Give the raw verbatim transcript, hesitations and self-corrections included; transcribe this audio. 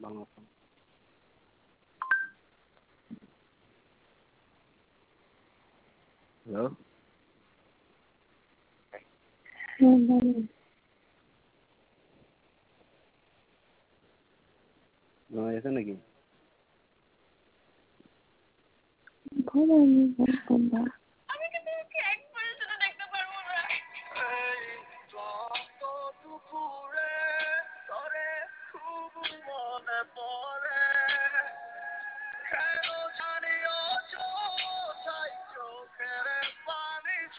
Hello? Nói thế này kì? Có bao nhiêu con bà?